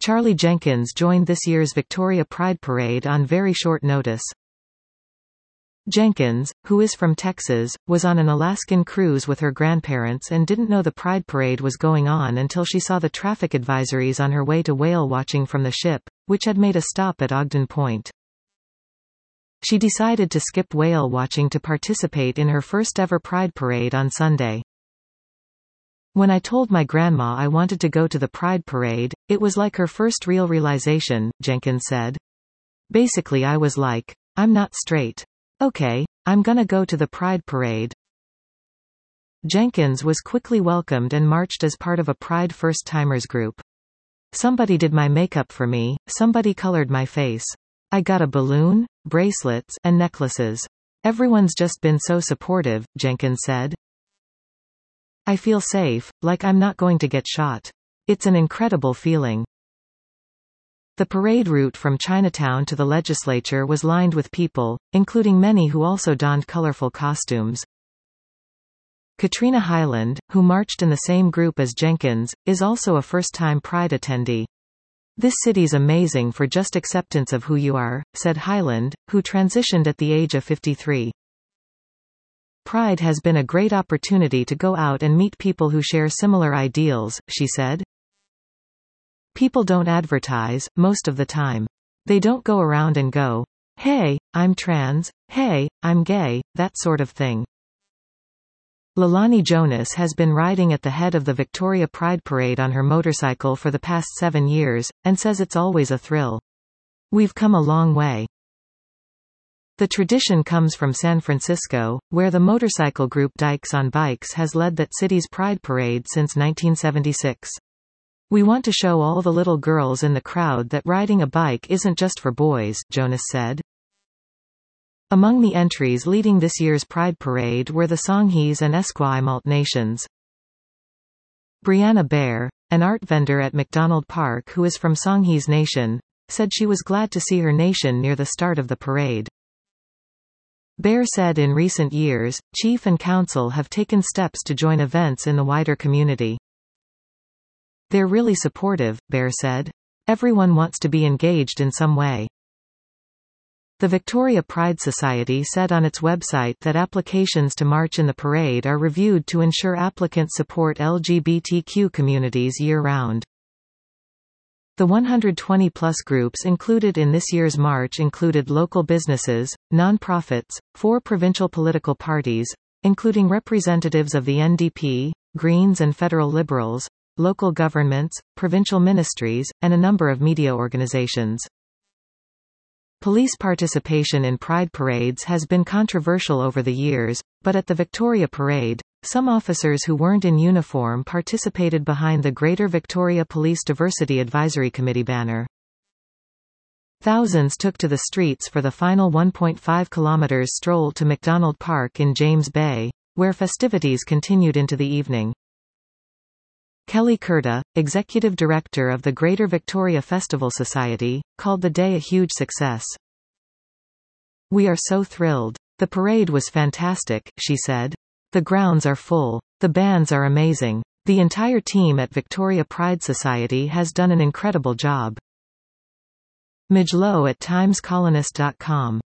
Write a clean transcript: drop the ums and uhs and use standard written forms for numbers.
Charlie Jenkins joined this year's Victoria Pride Parade on very short notice. Jenkins, who is from Texas, was on an Alaskan cruise with her grandparents and didn't know the Pride Parade was going on until she saw the traffic advisories on her way to whale watching from the ship, which had made a stop at Ogden Point. She decided to skip whale watching to participate in her first ever Pride Parade on Sunday. "When I told my grandma I wanted to go to the Pride Parade, it was like her first real realization," Jenkins said. "Basically I was like, I'm not straight. Okay, I'm gonna go to the Pride Parade." Jenkins was quickly welcomed and marched as part of a Pride first-timers group. "Somebody did my makeup for me, somebody colored my face. I got a balloon, bracelets, and necklaces. Everyone's just been so supportive," Jenkins said. "I feel safe, like I'm not going to get shot. It's an incredible feeling." The parade route from Chinatown to the legislature was lined with people, including many who also donned colorful costumes. Katrina Hyland, who marched in the same group as Jenkins, is also a first-time Pride attendee. "This city's amazing for just acceptance of who you are," said Hyland, who transitioned at the age of 53. "Pride has been a great opportunity to go out and meet people who share similar ideals," she said. "People don't advertise, most of the time. They don't go around and go, 'Hey, I'm trans, hey, I'm gay,' that sort of thing." Leilani Jonas has been riding at the head of the Victoria Pride Parade on her motorcycle for the past 7 years, and says it's always a thrill. "We've come a long way." The tradition comes from San Francisco, where the motorcycle group Dykes on Bikes has led that city's Pride Parade since 1976. "We want to show all the little girls in the crowd that riding a bike isn't just for boys," Jonas said. Among the entries leading this year's Pride Parade were the Songhees and Esquimalt nations. Brianna Bear, an art vendor at McDonald Park who is from Songhees Nation, said she was glad to see her nation near the start of the parade. Bear said in recent years, Chief and Council have taken steps to join events in the wider community. "They're really supportive," Bear said. "Everyone wants to be engaged in some way." The Victoria Pride Society said on its website that applications to march in the parade are reviewed to ensure applicants support LGBTQ communities year-round. The 120-plus groups included in this year's march included local businesses, non-profits, 4 provincial political parties, including representatives of the NDP, Greens and Federal Liberals, local governments, provincial ministries, and a number of media organizations. Police participation in Pride parades has been controversial over the years, but at the Victoria Parade, some officers who weren't in uniform participated behind the Greater Victoria Police Diversity Advisory Committee banner. Thousands took to the streets for the final 1.5 kilometers stroll to McDonald Park in James Bay, where festivities continued into the evening. Kelly Curta, executive director of the Greater Victoria Festival Society, called the day a huge success. "We are so thrilled. The parade was fantastic," she said. "The grounds are full. The bands are amazing. The entire team at Victoria Pride Society has done an incredible job." Midge Lowe at TimesColonist.com